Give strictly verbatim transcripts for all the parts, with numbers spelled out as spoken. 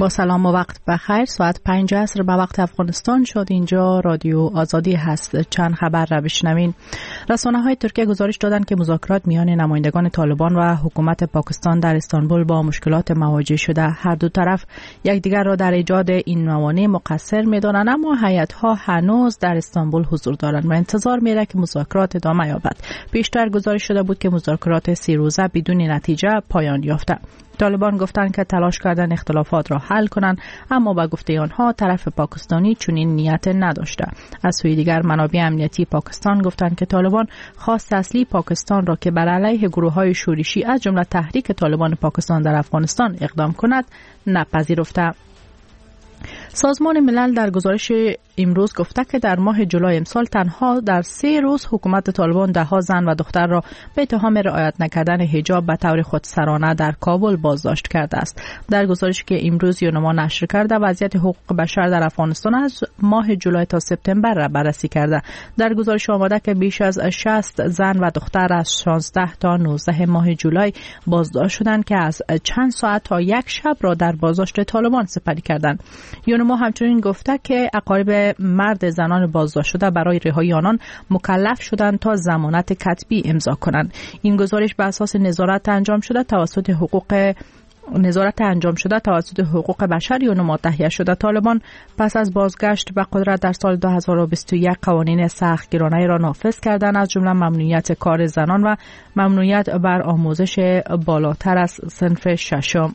با سلام و وقت بخیر. ساعت پنج عصر به وقت افغانستان شد. اینجا رادیو آزادی هست. چند خبر را بشنوین. رسانه‌های ترکیه گزارش دادند که مذاکرات میان نمایندگان طالبان و حکومت پاکستان در استانبول با مشکلات مواجه شده. هر دو طرف یکدیگر را در ایجاد این موانع مقصر می‌دانند، اما هیئت‌ها هنوز در استانبول حضور دارند و انتظار می‌ره که مذاکرات ادامه یابد. پیشتر گزارش شده بود که مذاکرات سی روزه بدون نتیجه پایان یافته. طالبان گفتند که تلاش کردن اختلافات را حل کنند، اما با گفته آنها طرف پاکستانی چنین نیت نداشته. از سوی دیگر منابع امنیتی پاکستان گفتند که طالبان خواست اصلی پاکستان را که بر علیه گروه‌های شورشی از جمله تحریک طالبان پاکستان در افغانستان اقدام کند نپذیرفته. سازمان ملل در گزارش امروز گفته که در ماه جولای امسال تنها در سه روز حکومت طالبان ده ها زن و دختر را به اتهام رعایت نکردن حجاب به طور خودسرانه در کابل بازداشت کرده است. در گزارشی که امروز یونما نشر کرده، وضعیت حقوق بشر در افغانستان از ماه جولای تا سپتامبر را بررسی کرده. در گزارش آمده که بیش از شصت زن و دختر از شانزده تا نوزده ماه جولای بازداشت شدند که از چند ساعت تا یک شب را در بازداشت طالبان سپری کردند. یونما همچنین گفته که اقارب مرد زنان بازداشت شده برای رهایی آنان مکلف شدند تا ضمانت کتبی امضا کنند. این گزارش بر اساس نظارت انجام شده توسط حقوق نظارت انجام شده توسط حقوق بشر یونما تهیه شده. طالبان پس از بازگشت به قدرت در سال دو هزار و بیست و یک قوانین سختگیرانه را نافذ کردند، از جمله ممنوعیت کار زنان و ممنوعیت بر آموزش بالاتر از صنف ششم.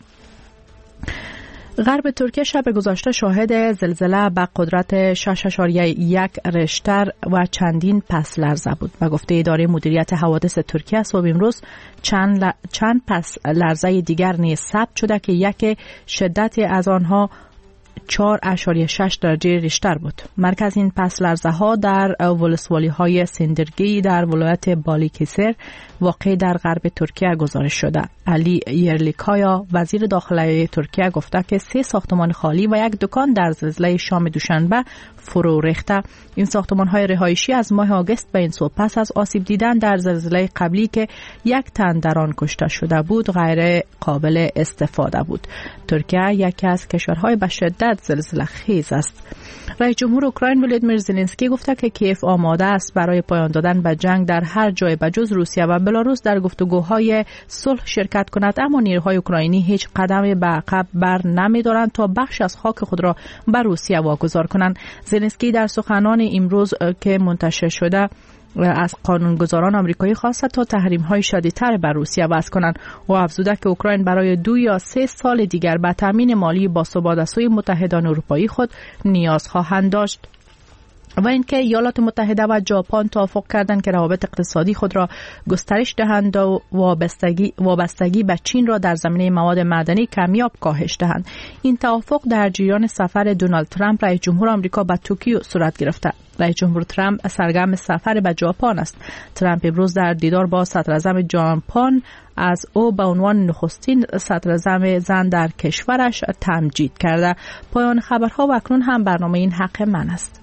غرب ترکیه شب گذشته شاهد زلزله به قدرت شش اشاریه یک ریشتر و چندین پس لرزه بود. به گفته اداره مدیریت حوادث ترکیه، صبح امروز چند, ل... چند پس لرزه دیگر نیز ثبت شده که یک شدت از آنها چهار اشاریه شش درجه ریشتر بود. مرکز این پس لرزه ها در ولسوالی های سندرگی در ولایت بالیکسیر واقع در غرب ترکیه گزارش شده. علی یرلیکایا وزیر داخلی ترکیه گفته که سه ساختمان خالی و یک دکان در زلزله شام دوشنبه فرو ریخته. این ساختمان های رهایشی از ماه آگوست به این سو پس از آسیب دیدن در زلزله قبلی که یک تن در آن کشته شده بود غیر قابل استفاده بود. ترکیه یکی از کشورهای به شدت زلزله خیز است. رئیس جمهور اوکراین ولادیمیر زلنسکی گفته که کیف آماده است برای پایان دادن به جنگ در هر جای بجز روسیه و بلاروس در گفتگوهای صلح شرکت کند، اما نیروهای اوکراینی هیچ قدمی به عقب بر نمی‌دارند تا بخش از خاک خود را به روسیه واگذار کنند. زلنسکی در سخنان امروز که منتشر شده از قانونگذاران آمریکایی خواسته تا تحریم‌های شدیدتر بر روسیه وضع کنند و افزوده که اوکراین برای دو یا سه سال دیگر به تامین مالی باثبات از سوی متحدان اروپایی خود نیاز خواهند داشت. و اینکه ایالات متحده و ژاپن توافق کردند که روابط اقتصادی خود را گسترش دهند و وابستگی وابستگی به چین را در زمینه مواد معدنی کمیاب کاهش دهند. این توافق در جریان سفر دونالد ترامپ رئیس جمهور آمریکا به توکیو صورت گرفته. رئیس جمهور ترامپ سرگرم سفر به ژاپن است. ترامپ امروز در دیدار با صدراعظم ژاپن از او به عنوان نخستین صدراعظم زن در کشورش تمجید کرده. پایان خبرها و اکنون هم برنامه این حق من است.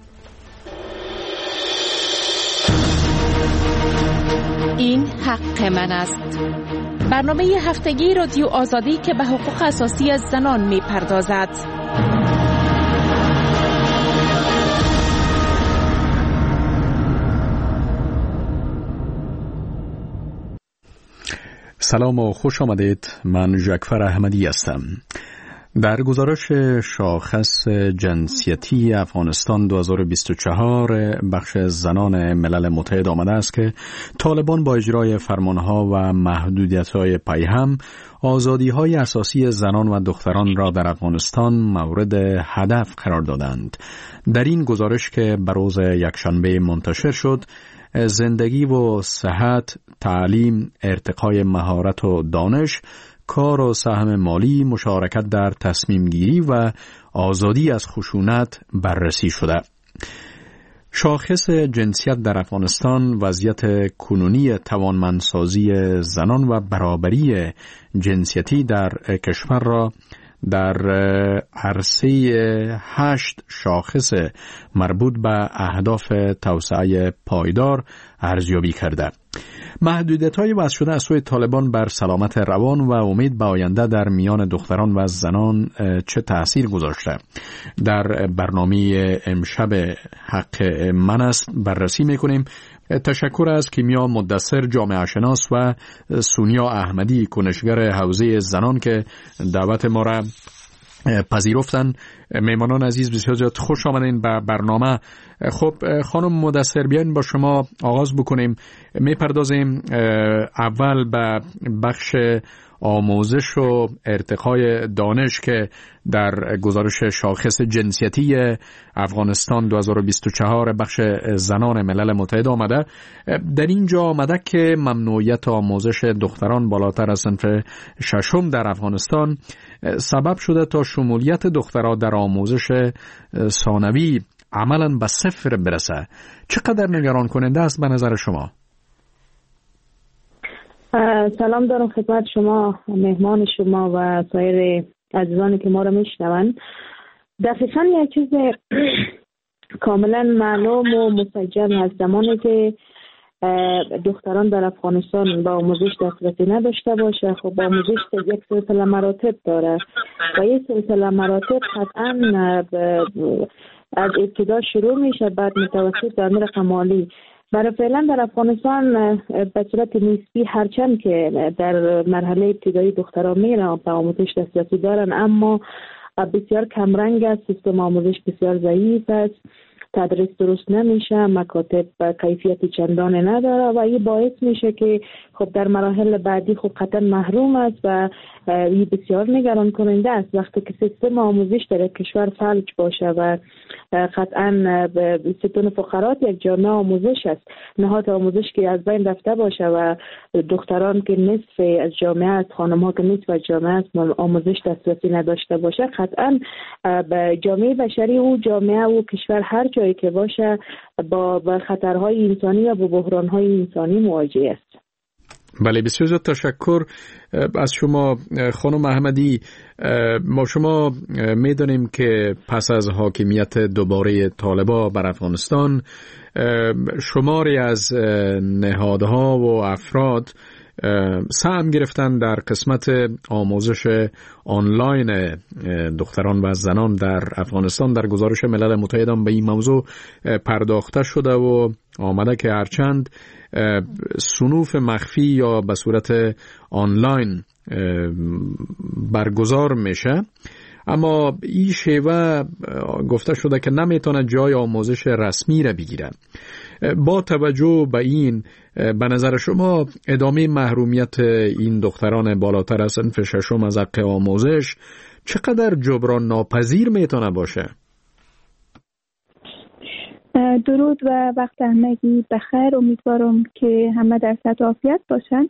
این حق من است. برنامه هفتگی رادیو آزادی که به حقوق اساسی زنان می پردازد. سلام و خوش آمدید. من جعفر احمدی هستم. در گزارش شاخص جنسیتی افغانستان دو هزار و بیست و چهار بخش زنان ملل متحد آمده است که طالبان با اجرای فرمانها و محدودیت‌های پیهم آزادی‌های اساسی زنان و دختران را در افغانستان مورد هدف قرار دادند. در این گزارش که به روز یکشنبه منتشر شد، زندگی و صحت، تعلیم، ارتقای مهارت و دانش، کار و سهم مالی، مشارکت در تصمیم گیری و آزادی از خشونت بررسی شده. شاخص جنسیت در افغانستان وضعیت کنونی توانمندسازی زنان و برابری جنسیتی در کشور را در عرصه هشت شاخص مربوط به اهداف توسعه پایدار ارزیابی کرده. محدودیت‌های وضع شده از سوی طالبان بر سلامت روان و امید به آینده در میان دختران و زنان چه تأثیر گذاشته؟ در برنامه امشب حق من است بررسی می‌کنیم. تشکر از کیمیا مدثر جامعه شناس و سونیا احمدی کنشگر حوزه زنان که دعوت ما را پذیرفتن. میمانان عزیز بسیار زیاد خوش آمدین به برنامه. خب خانم مدثر، بیاین با شما آغاز بکنیم. میپردازیم اول به بخش آموزش و ارتقای دانش که در گزارش شاخص جنسیتی افغانستان دو هزار و بیست و چهار بخش زنان ملل متحد آمده. در اینجا آمده که ممنوعیت آموزش دختران بالاتر از صنف ششم در افغانستان سبب شده تا شمولیت دخترها در آموزش ثانوی عملاً به صفر برسه. چقدر نگران کننده است به نظر شما؟ سلام دارم خدمت شما، مهمان شما و سایر عزیزانی که ما را میشنوند. دقیقاً یک چیز کاملا معلوم و مسجل هست. زمانی که دختران در افغانستان با آموزش دسترسی نداشته باشه، خب با آموزش یک سلسله مراتب داره و یک سلسله مراتب قطعاً از ابتدا شروع میشه، بعد متوسط در رقم عالی. برای فعلا در افغانستان به صورت نسبی هرچند که در مرحله ابتدایی دختران میرن به آموزش دسترسی دارن، اما بسیار کمرنگ است، سیستم آموزش بسیار ضعیف است، تدریس درست نمیشه، مکاتب کیفیت چندان نداره و این باعث میشه که خب در مراحل بعدی خب قطعا محروم است و این بسیار نگران کننده است. وقتی که سیستم آموزش در کشور فلج باشه و قطعا ستون فقرات یک جامعه آموزش است، نهاد آموزش که از بین رفته باشه و دختران که نصف از جامعه است، خانم ها که نصف از جامعه است آموزش دسترسی نداشته باشه، قطعا به جامعه بشری او جامعه و کشور هر جایی که باشه با خطرهای انسانی یا با بحرانهای انسانی مواجه است. بله، بسیار زیاد تشکر از شما خانم احمدی. ما شما میدانیم که پس از حاکمیت دوباره طالبان بر افغانستان شماری از نهادها و افراد سهم گرفتن در قسمت آموزش آنلاین دختران و زنان در افغانستان. در گزارش ملل متحد هم به این موضوع پرداخته شده و آمده که هرچند صنوف مخفی یا به صورت آنلاین برگزار میشه، اما این شیوه گفته شده که نمیتونه جای آموزش رسمی را بگیره. با توجه به این، به نظر شما ادامه محرومیت این دختران بالاتر از صنف ششم از حق آموزش چقدر جبران ناپذیر میتونه باشه؟ درود و وقت همگی بخیر. امیدوارم که همه در سطح عافیت باشن.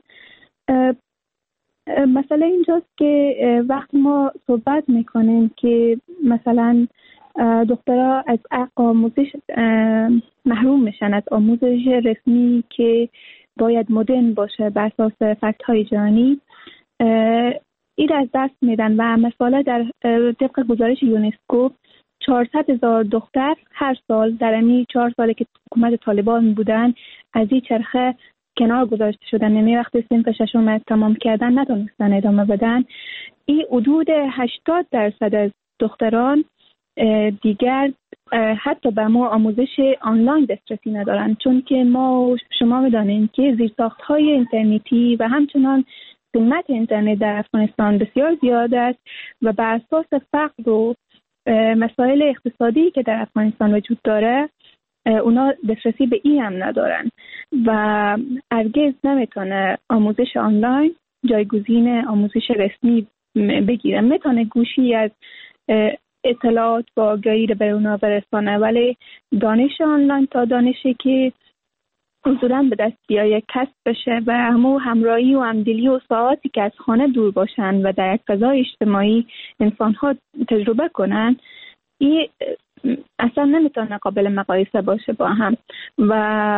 مسئله اینجاست که وقتی ما صحبت میکنیم که مثلا دخترها از حق آموزش محروم میشن، از آموزش رسمی که باید مدرن باشه بر اساس فکت های جهانی، این از دست میدن و مثلا در طبق گزارش یونسکو چهارصد هزار دختر هر سال در این چهار ساله که حکومت طالبان بودن از این چرخه کنار گذاشته شدن، یعنی وقتی صنف ششم تمام کردن نتونستن ادامه بدن. این حدود هشتاد درصد از دختران دیگر حتی به ما آموزش آنلاین دسترسی ندارن، چون که ما شما میدانیم که زیرساخت‌های اینترنتی و همچنان قیمت اینترنت در افغانستان بسیار زیاد است و بر اساس فقر و مسائل اقتصادی که در افغانستان وجود داره اونا دسترسی به این هم ندارن و هرگز نمیتونه آموزش آنلاین جایگزین آموزش رسمی بگیره. میتونه گوشی از اطلاعات و آگاهی رو به اونا برسانه، ولی دانش آنلاین تا دانشی که حضوراً به دست بیایه کسب بشه و همو همراهی و همدلی و ساعاتی که از خانه دور باشن و در فضای اجتماعی انسان‌ها تجربه کنن، این اصلا نمیتونه قابل مقایسه باشه با هم و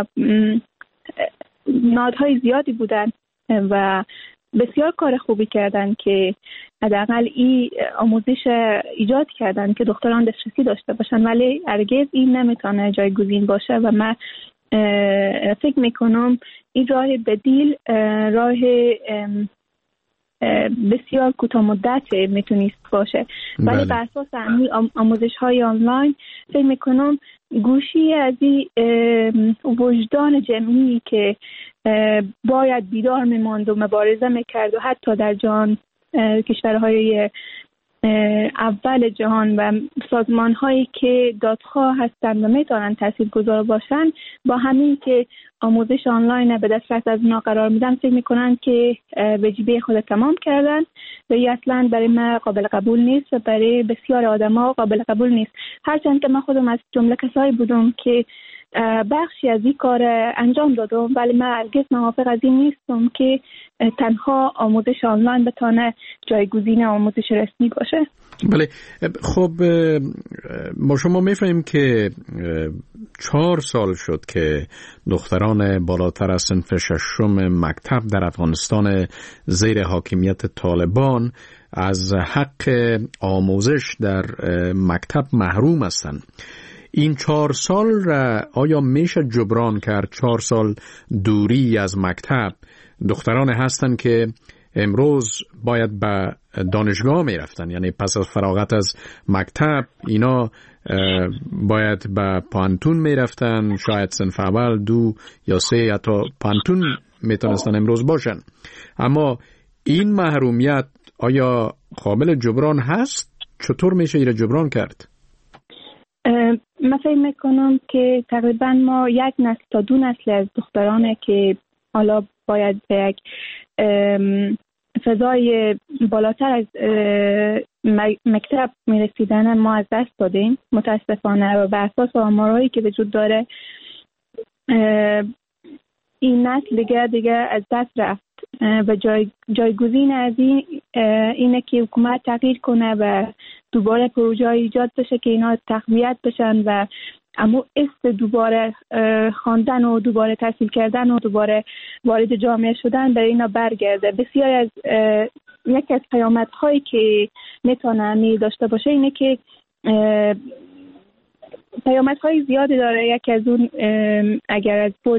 نهادهای زیادی بودن و بسیار کار خوبی کردن که حداقل این آموزش ایجاد کردن که دختران دسترسی داشته باشن، ولی هرگز این نمیتونه جایگزین باشه و من فکر میکنم این راه بدیل راه بسیار کوتاه مدت میتونیست باشه. ولی بر اساس همین آموزش های آنلاین فکر میکنم گوشی از این وجدان جمعی که باید بیدار میماند و مبارزه میکرد و حتی در جهان کشورهای اول جهان و سازمان هایی که دادخواه هستند و میتونن تاثیرگذار باشن، با همین که آموزش آنلاین به دسترس از اونا قرار میدن فکر میکنن که وجیبه خود تمام کردن و این اصلا برای من قابل قبول نیست و برای بسیار آدم ها قابل قبول نیست. هرچند که من خودم از جمله کسایی بودم که بخشی از این کار انجام دادم، ولی من هرگز موافق از این نیستم که تنها آموزش آنلاین بتونه جایگزین آموزش رسمی باشه. بله، خب ما شما میفهمیم که چهار سال شد که دختران بالاتر از صنف ششم مکتب در افغانستان زیر حاکمیت طالبان از حق آموزش در مکتب محروم هستند. این چهار سال را آیا میشه جبران کرد؟ چهار سال دوری از مکتب. دختران هستند که امروز باید به دانشگاه می رفتن، یعنی پس از فراغت از مکتب اینا باید به پانتون می رفتن، شاید صنف اول، دو یا سه یا تا پانتون می تونستن امروز باشن. اما این محرومیت آیا قابل جبران هست؟ چطور میشه این را جبران کرد؟ من فکر میکنم که تقریبا ما یک نسل تا دو نسل از دخترانه که حالا باید به یک فضای بالاتر از مکتب میرسیدن ما از دست دادیم متاسفانه، و بر اساس آمارهایی که وجود داره این نسل دیگه دیگه از دست رفت و جای جایگزین از این اینه که حکومت تغییر کنه و دوباره پروژه ایجاد بشه که اینا تقویت بشن و اما است دوباره خواندن و دوباره تحصیل کردن و دوباره وارد جامعه شدن برای اینا برگرده. بسیار از یک از پیامدهایی که میتونه داشته باشه اینه که پیامدهای زیادی داره. یکی از اون اگر از بود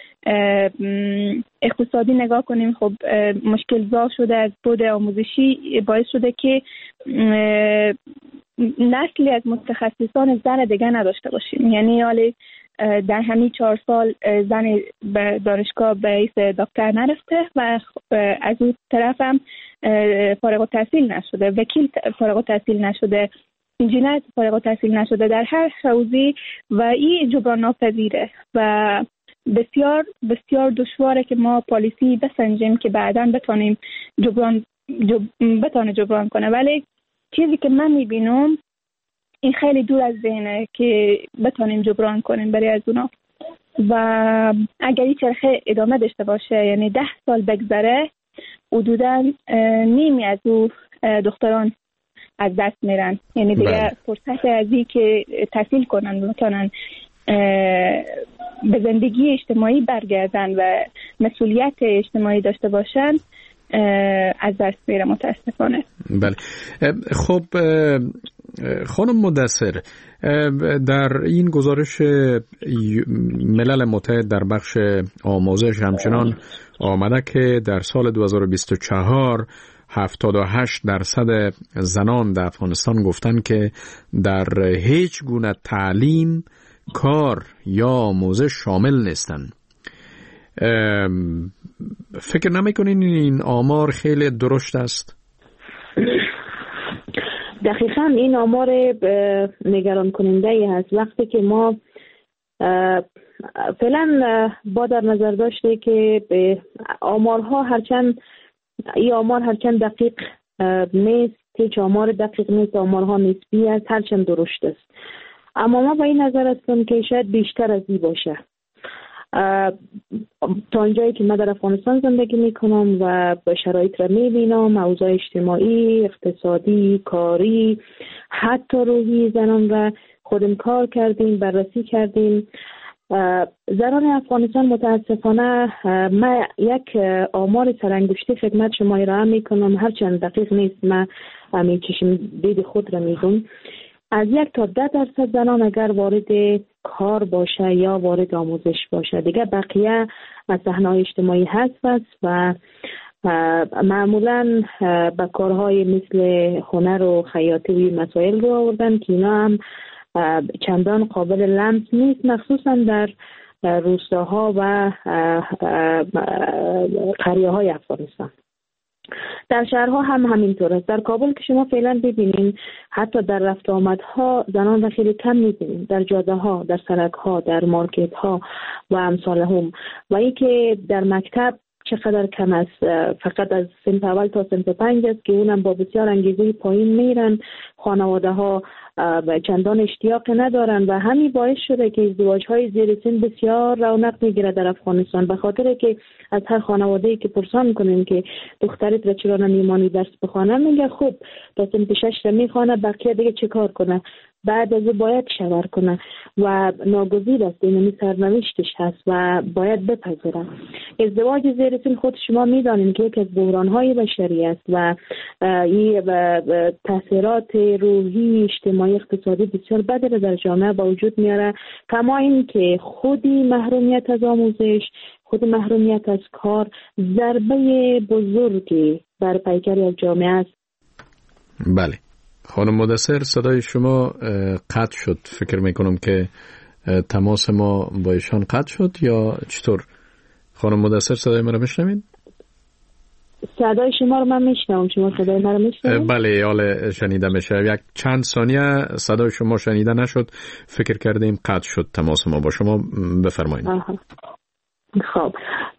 اقتصادی نگاه کنیم، خب مشکل زا شده از بود آموزشی، باعث شده که نسلی از متخصصان زن دیگه نداشته باشیم. یعنی حالی در همین چهار سال زن به دانشگاه به حیث دکتر نرفته و از اون طرف هم فارغ التحصیل نشده، وکیل فارغ التحصیل نشده، انجینر فارغ التحصیل نشده در هر حوزه و این جبران ناپذیره و بسیار بسیار دشواره که ما پالیسی بسنجیم که بعداً بتونیم جبران جب... بتونه جبران کنه. ولی چیزی که من میبینم این خیلی دور از ذهنه که بتونیم جبران کنیم برای از اونا، و اگر این چرخه ادامه داشته باشه یعنی ده سال بگذره حدوداً نیمی از او دختران از دست میرن. یعنی دیگه فرصت از این که تحصیل کنن و بتونن به زندگی اجتماعی برگردن و مسئولیت اجتماعی داشته باشن از دست میره متاسفانه. بله. خب خانم مدثر، در این گزارش ملل متحد در بخش آموزش همچنان آمده که در سال دو هزار و بیست و چهار هفتاد و هشت درصد زنان در افغانستان گفتن که در هیچ گونه تعلیم، کار یا آموزش شامل نیستن. فکر نمی‌کنین این آمار خیلی درشت است؟ دقیقاً این آمار نگران کننده ای هست. وقتی که ما فعلا با در نظر داشته که آمارها هرچند این آمار هرچند دقیق نیست، هیچ آمار دقیق نیست، آمارها نسبی است، هرچند درشت است، اما ما با این نظر هستم که شاید بیشتر از این باشه. تا اونجایی که من در افغانستان زندگی میکنم و به شرایط را میبینم، اوضاع اجتماعی، اقتصادی، کاری، حتی روحی زنان را خودم کار کردیم، بررسی کردیم. زنان افغانستان متاسفانه، من یک آمار سرانگشتی خدمت شما ارائه میکنم، هرچند دقیق نیست، من همین چشم دید خود را میگم. از یک تا ده درصد زنان اگر وارد کار باشه یا وارد آموزش باشه، دیگه بقیه از صحنه‌های اجتماعی هست است و معمولا به کارهای مثل هنر و خیاطی و مسائل رو آوردن که اینا هم چندان قابل لمس نیست، مخصوصا در روستاها و قریه های افغانستان. در شهرها هم همینطور است. در کابل که شما فعلا ببینین، حتی در رفت آمدها زنان را خیلی کم می‌بینید، در جاده ها، در سرک ها، در مارکت ها و امثال هم. و ای که در مکتب چقدر کم است، فقط از صنف اول تا صنف پنج است که اونم با بسیار انگیزه پایین میرن. خانواده ها چندان اشتیاق ندارن و همین باعث شده که ازدواج های زیر سن بسیار رونق میگیره در افغانستان، به خاطر که از هر خانواده‌ای که پرسان میکنیم که دخترت را چرا نمیمانی درس بخونه، میگه خب تا صنف شش میخونه، بقیه دیگه چه کار کنه، بعد از باید شور کنه و ناگزیر است، این سرنوشتش هست و باید بپذیره. ازدواج زیر سن خود شما میدانید که یک از بحران‌های بشری است و این تاثیرات روحی، اجتماعی، اقتصادی بسیار بدی را در جامعه با وجود میاره، کما این که خودی محرومیت از آموزش، خود محرومیت از کار ضربه بزرگی بر پیکری از جامعه است. بله خانم مدثر، صدای شما قطع شد، فکر میکنم که تماس ما با ایشان قطع شد یا چطور؟ خانم مدثر صدای ما رو میشنوید؟ صدای شما رو من میشنوم، شما صدای ما رو میشنوید؟ بله، حالا شنیده میشه. یک چند ثانیه صدای شما شنیده نشد، فکر کردیم قطع شد تماس ما با شما، بفرمایید. خب،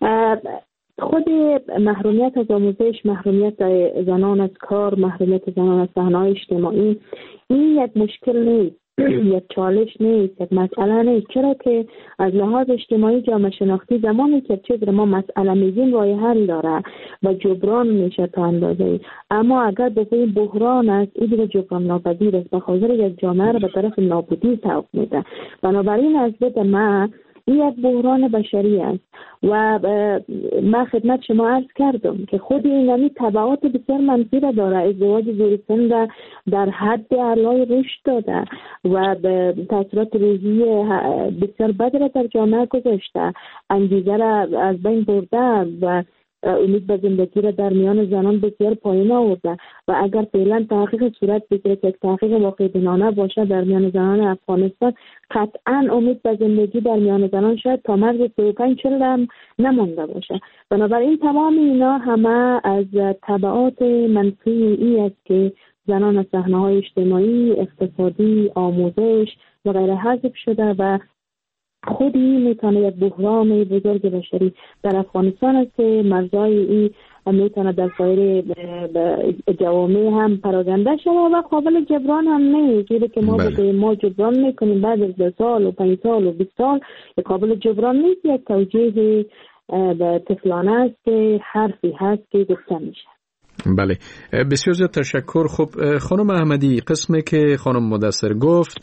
خود محرومیت از آموزش، محرومیت زنان از کار، محرومیت زنان از صحنه‌های اجتماعی، این یک مشکل نیست، یک چالش نیست، یک مسئله نیست، چرا که از لحاظ اجتماعی جامعه شناختی زمانی که چیز رو ما مسئله میگیم راه حل داره و جبران میشه تا اندازه‌ای، اما اگر به این بحران است، این دیگه جبران ناپذیر است، به خاطر یک جامعه رو به طرف نابودی سوق میده. بنابراین از دید من این یک بحران بشری است و من خدمت شما عرض کردم که خود این نمی تبعات بسیار منفی را داره. ازدواج زیر سن را در حد اعلای رشد داده و به تاثیرات روحی بسیار بدی را در جامعه گذاشته، انگیزه را از بین برده و امید به زندگی را در میان زنان بسیار پایین آورده. و اگر فعلا تحقیق صورت بگیره که تحقیق واقع بینانه باشه در میان زنان افغانستان، قطعا امید به زندگی در میان زنان شاید تا مرز سی و پنج چهل هم نمانده باشه. بنابراین تمام اینا همه از تبعات منفی ای است که زنان از صحنه‌های اجتماعی، اقتصادی، آموزش و غیره حذف شده و خودی میتونه یک بحران بزرگ بشری در افغانستان است که مرزهای این میتونه در سایر جوامع هم پراکنده شده و قابل جبران هم نیست. چیزی که ما بله. ما جبران میکنیم بعد از دو سال و پنج سال و بیست سال قابل جبران نیست. یک توجیه طفلانه است که حرفی هست که گفته میشه. بله، بسیار زیاد تشکر. خب خانم احمدی، قسمی که خانم مدثر گفت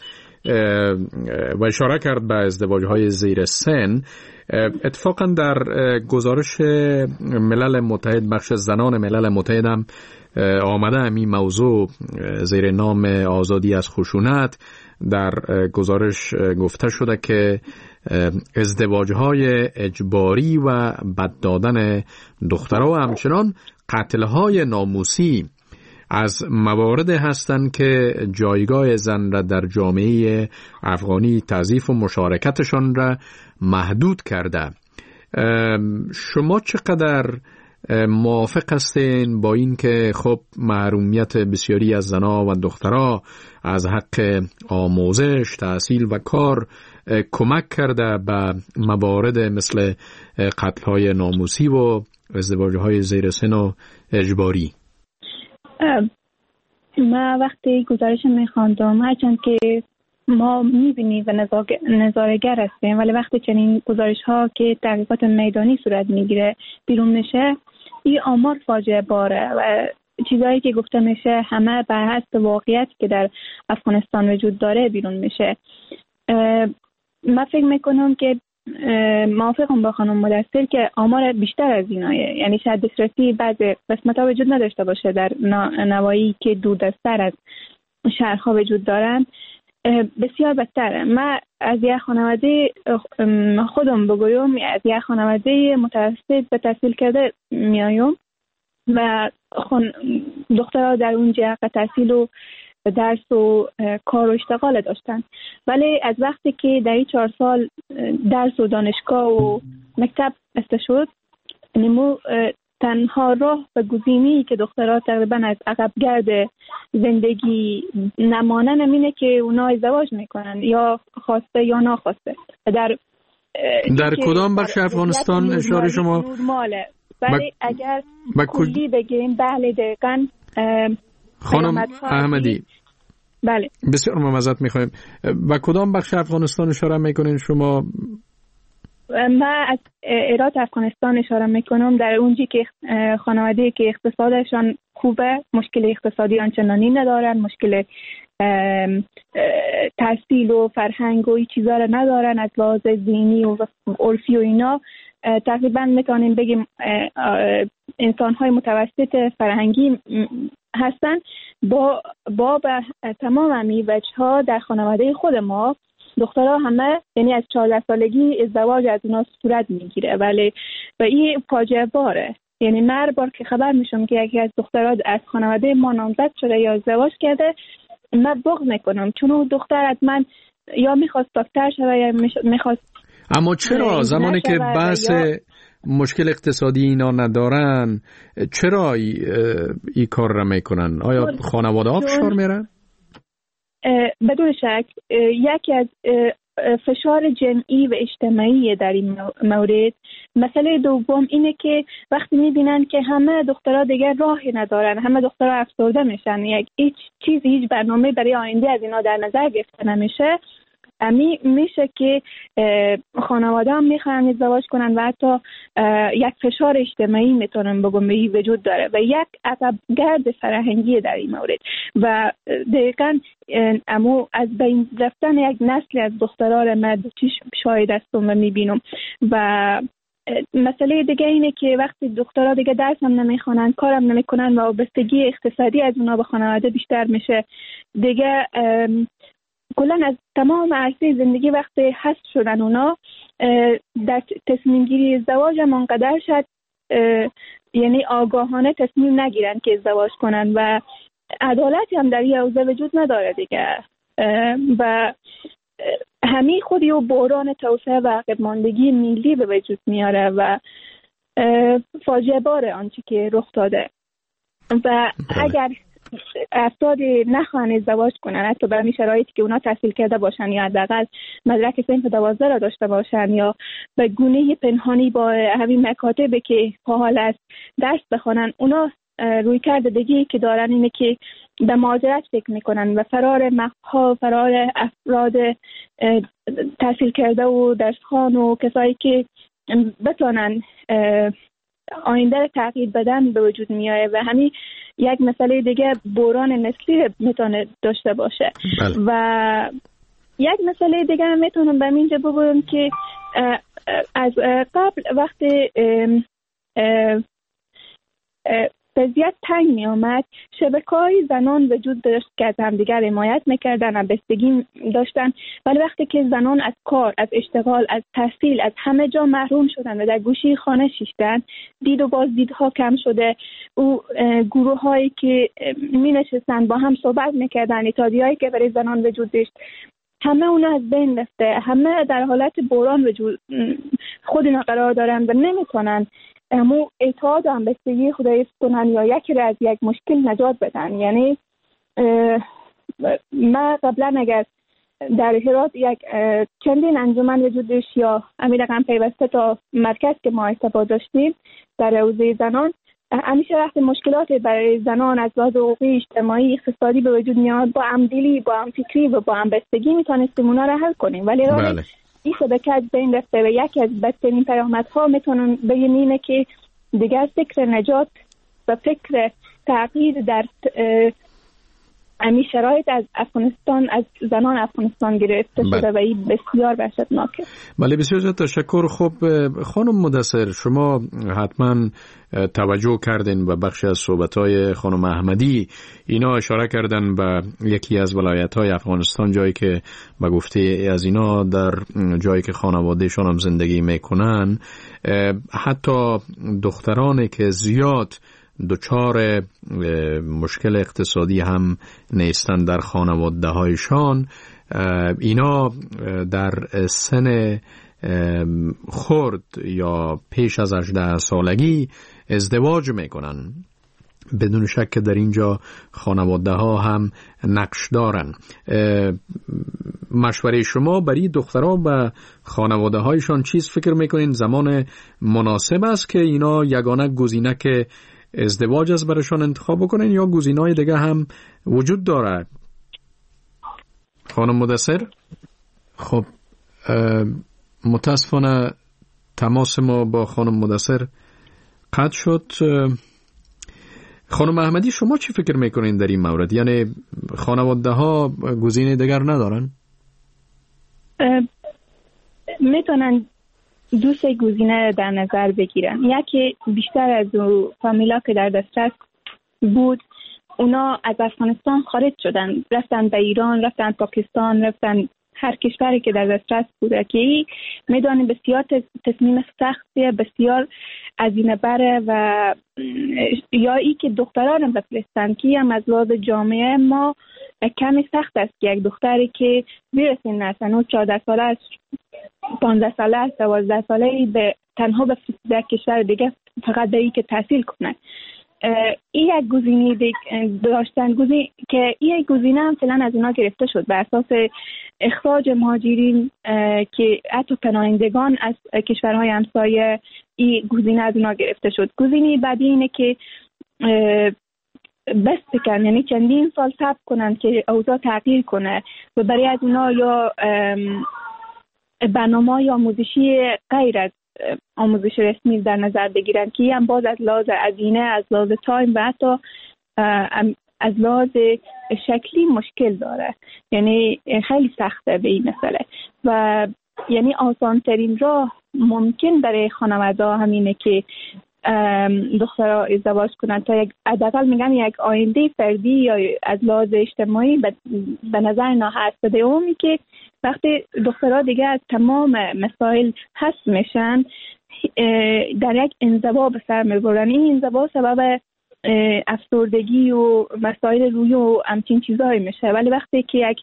و اشاره کرد به ازدواج‌های زیر سن، اتفاقا در گزارش ملل متحد، بخش زنان ملل متحد هم آمده همین موضوع زیر نام آزادی از خشونت. در گزارش گفته شده که ازدواج‌های اجباری و بد دادن دخترها و همچنان قتل‌های ناموسی از موارد هستند که جایگاه زن را در جامعه افغانی تضعیف و مشارکتشان را محدود کرده. شما چقدر موافق هستین با این که خب محرومیت بسیاری از زنها و دخترها از حق آموزش، تحصیل و کار کمک کرده به موارد مثل قتل‌های ناموسی و ازدواج‌های زیر سن و اجباری؟ من وقتی گزارش میخواندم، هرچند که ما میبینیم و نظارگر هستیم، ولی وقتی چنین گزارش ها که تحقیقات میدانی صورت میگیره بیرون میشه، این آمار فاجعه باره و چیزایی که گفته میشه همه بر حسب واقعیت که در افغانستان وجود داره بیرون میشه. من فکر میکنم که موافقم با خانم مدثر که آمار بیشتر از اینایه، یعنی شاید دسترسی بعض قسمت‌ها وجود نداشته باشه در نواحی که دوردست‌تر از شهرها وجود دارن، بسیار بدتره. من از یک خانواده خودم بگویم، از یک خانواده متوسط به تحصیل کرده میایم و دخترها در اونجا تحصیل و درس و کار و اشتغال داشتن، ولی از وقتی که در این چهار سال درس و دانشگاه و مکتب بسته شد، نمو تنها راه و گزینه‌ای که دخترها تقریبا از عقب گرد زندگی نمانن اینه که اونا ازدواج میکنن، یا خواسته یا ناخواسته. در در کدام بخش افغانستان اشاره شما؟ نورماله، ولی اگر کلی بگیریم بله دقیقاً. خانم احمدی، بله بسیار معذرت میخوایم، و کدام بخش افغانستان اشاره میکنین شما؟ من از ایرات افغانستان اشاره میکنم، در اونجی که خانواده که اقتصادشان خوبه، مشکل اقتصادی آنچنانی ندارن، مشکل تحصیل و فرهنگ و این چیزا رو ندارن، از لحاظ دینی و عرفی و اینا تقریبا میتونیم بگیم انسان‌های متوسط فرهنگی هستن. با با تمام همین وجه‌ها در خانواده خود ما دخترها همه، یعنی از چهارده سالگی ازدواج از اونا صورت میگیره، ولی و این فاجعه باره. یعنی من هر بار که خبر میشم که یکی از دخترها از خانواده ما نامزد شده یا ازدواج کرده، من بغض میکنم، چون اون دختر از من یا میخواست دکتر شده یا میخواست. اما چرا زمانی که بحث یا... مشکل اقتصادی اینا ندارن، چرا ای, ای کار را میکنن؟ آیا خانواده ها فشار میرن؟ بدون شک یکی از فشار جمعی و اجتماعی در این مورد. مسئله دوم اینه که وقتی میبینن که همه دخترها دیگر راهی ندارن، همه دخترها افسرده میشن، یک هیچ چیزی، هیچ برنامه برای آینده از اینا در نظر گرفته نمیشه، امی میشه که خانواده هم میخوان ازدواج کنن و حتی یک فشار اجتماعی میتونن بگم به وجود داره و یک عقب گرد فرهنگی در این مورد و دقیقاً امو از بین رفتن یک نسل از دخترها من چشم شاهد هستم و میبینم. و مسئله دیگه اینه که وقتی دخترها دیگه درس هم نمیخونن، کارم نمیکنن و وابستگی اقتصادی از اونا به خانواده بیشتر میشه، دیگه کلا از تمام عرصه زندگی وقتی حذف شدن اونا در تصمیم گیری ازدواج هم انقدر شد، یعنی آگاهانه تصمیم نگیرن که ازدواج کنن و عدالتی هم در این حوزه وجود نداره دیگه و همین خودی و بحران توسعه و عقب‌ماندگی ملی به وجود میاره و فاجعه باره آنچه که رخ داده. و اگر افراد نخواهن ازدواج کنن، حتی به همین شرایطی که اونا تحصیل کرده باشن یا حداقل مدرک صنف دوازده را داشته باشن یا به گونه پنهانی با همین مکاتبی که حال است درس بخونن، اونا روی کرده دیگه که دارن اینه که به مهاجرت فکر میکنن و فرار مقها، فرار افراد تحصیل کرده و درسخوان و کسایی که بتونن آینده رو تغییر بدن به وجود میاره و همین یک مسئله دیگه بحران نسلی میتونه داشته باشه. بله. و یک مسئله دیگه هم میتونم به اینجا بگم که از قبل وقتی وضعیت تنگ می آمد، شبکه‌های زنان وجود داشت که از همدیگر حمایت میکردن و بستگی داشتن، ولی وقتی که زنان از کار، از اشتغال، از تحصیل، از همه جا محروم شدن و در گوشه خانه شیشتن، دید و بازدیدها کم شده، او گروه هایی که می نشستن با هم صحبت میکردن، اتحادیه‌هایی که برای زنان وجود داشت، همه اونا از بین رفته، همه در حالت بحران وجود خود اینا قرار دارن و نمیتونن امو اتحاد هم بستگی خدایی کنن یا یکی را از یک مشکل نجات بدن. یعنی ما قبلا اگر در هرات یک چندین انجمن وجود داشت یا همین رقم پیوسته تا مرکز که ما استفاده داشتیم در حوزه زنان، همیشه وقتی مشکلات برای زنان از لحاظ حقوقی، اجتماعی، اقتصادی به وجود میاد، با همدلی، با همفکری و با همبستگی میتونستیم اونا را حل کنیم، ولی بله. این شبکه از بین رفته و یکی از بدترین پیامدها میتونن بگیم اینه که دیگر فکر نجات و فکر تغییر در امی شرایط از افغانستان، از زنان افغانستان گرفته شده و این بسیار وحشتناکه. بله بسیار زیاد تشکر. خب خانم مدثر، شما حتما توجه کردین به بخش از صحبت‌های خانم احمدی. اینا اشاره کردن به یکی از ولایت‌های افغانستان، جایی که به گفته از اینا در جایی که خانوادهشان هم زندگی میکنن، حتی دخترانی که زیاد دچار مشکل اقتصادی هم نیستن در خانواده هایشان، اینا در سن خرد یا پیش از هجده سالگی ازدواج میکنن. بدون شک که در اینجا خانواده ها هم نقش دارن. مشوره شما برای دخترها به خانواده هایشان چیز فکر میکنین زمان مناسب است که اینا یگانه گزینه که ازدواج از برشان انتخاب بکنین یا گزینه‌های دیگه هم وجود داره؟ خانم مدثر؟ خب متاسفانه تماس ما با خانم مدثر قطع شد. خانم احمدی، شما چی فکر میکنین در این مورد؟ یعنی خانواده ها گزینه دیگر ندارن؟ میتونن دو سه گزینه در نظر بگیرن. یکی بیشتر از اون فامیلا که در دسترس بود اونا از افغانستان خارج شدن، رفتن به ایران، رفتن پاکستان، رفتن هر کشوری که در دسترس بوده که ای میدانیم بسیار تصمیم سختیه، بسیار هزینه بره و یا ای که دختران بفرستن که هم از لحاظ جامعه ما کمی سخت است که یک دختری که زیر سن است، اونو چهارده ساله است، پانزده ساله است، دوازده ساله به تنها بفرسته در کشور دیگه فقط به ای که تحصیل کنه. این یک گزینه داشتن گزینه که این یک گزینه هم فعلا از اونا گرفته شد به اساس اخراج مهاجرین که حتی پناهندگان از کشورهای همسایه، این گزینه از اونا گرفته شد. گزینه بعدی اینه که بس بکن، یعنی چندین سال صبر کنن که اوضاع تغییر کنه و برای از اونا یا برنامه یا آموزشی غیر از آموزش رسمی در نظر بگیرن که هم باز از لحاظ هزینه، از لحاظ تایم و حتی از لحاظ شکلی مشکل داره. یعنی خیلی سخته به این مسئله و یعنی آسان ترین راه ممکن برای خانواده همینه که دخترها ازدواج کنن تا یک حداقل میگم یک آینده فردی یا از لحاظ اجتماعی به نظر اینا هست. به دومی که وقتی دخترها دیگه از تمام مسائل حذف میشن در یک انزوا به سر میبرن. این انزوا سبب افسردگی و مسائل روحی و همچین چیزایی میشه. ولی وقتی که یک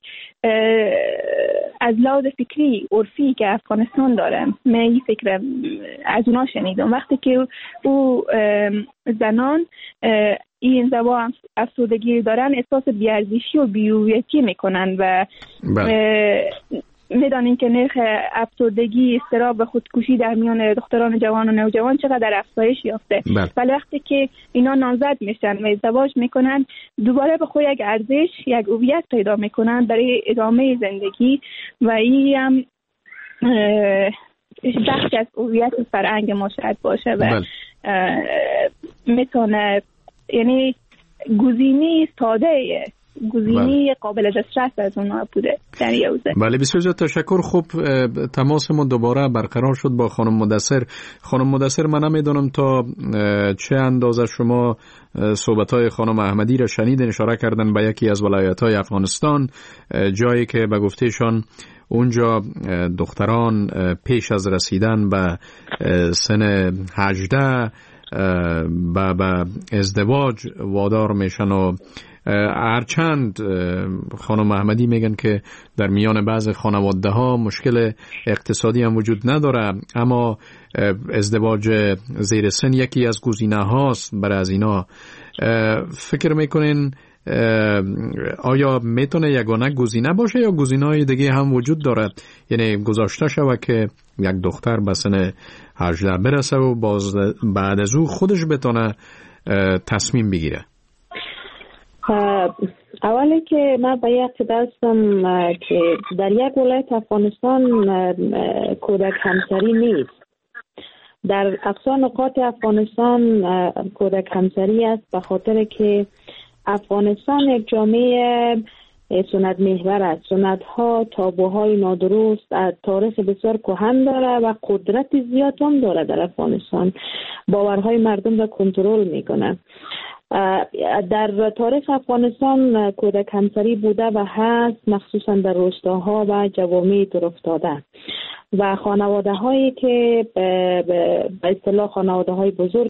از لحاظ فکری عرفی که افغانستان داره، من این فکر از اونا شنیدم، وقتی که او زنان این انزوا افسردگی دارن احساس بی‌ارزشی و بی‌هویتی میکنن و میدانیم که نرخ افسردگی، اضطراب و خودکشی در میان دختران جوان و نوجوان چقدر افزایش یافته. ولی وقتی که اینا نامزد میشن و ازدواج میکنن دوباره به خود یک ارزش، یک هویت پیدا میکنن برای ادامه زندگی و این هم بخشی از هویت فرهنگ ما شاید باشه و میتونه یعنی گزینه ساده گزینه قابل دسترس از اونها بوده در یوزه. بله بسیار زیاد تشکر. خوب تماس ما دوباره برقرار شد با خانم مدثر. خانم مدثر، من نمیدونم تا چه اندازه شما صحبت‌های خانم احمدی را شنیدین. اشاره کردن به یکی از ولایت‌های افغانستان، جایی که به گفتهشان اونجا دختران پیش از رسیدن به سن هجده به با ازدواج وادار میشن و هرچند خانم احمدی میگن که در میان بعض خانواده ها مشکل اقتصادی هم وجود نداره، اما ازدواج زیر سن یکی از گزینه هاست برای از اینا. فکر میکنین آیا میتونه یگانه گزینه باشه یا گزینه‌های دیگه هم وجود دارد؟ یعنی گذاشته شود که یک دختر به سن هجده برسه و باز بعد از او خودش بتونه تصمیم بگیره؟ اولی که من به یک دستم که در یک ولایت افغانستان کودک همسری نیست. در اقصا نقاط افغانستان کودک همسری است به خاطر که افغانستان یک جامعه سنت محور است. سنت ها، تابوهای نادرست، تاریخ بسیار کهن داره و قدرت زیاد هم داره در افغانستان. باورهای مردم را کنترل میکنه. در تاریخ افغانستان کودک همسری بوده و هست، مخصوصا در روستاها و جوامع دور افتاده و خانواده هایی که به اصطلاح خانواده های بزرگ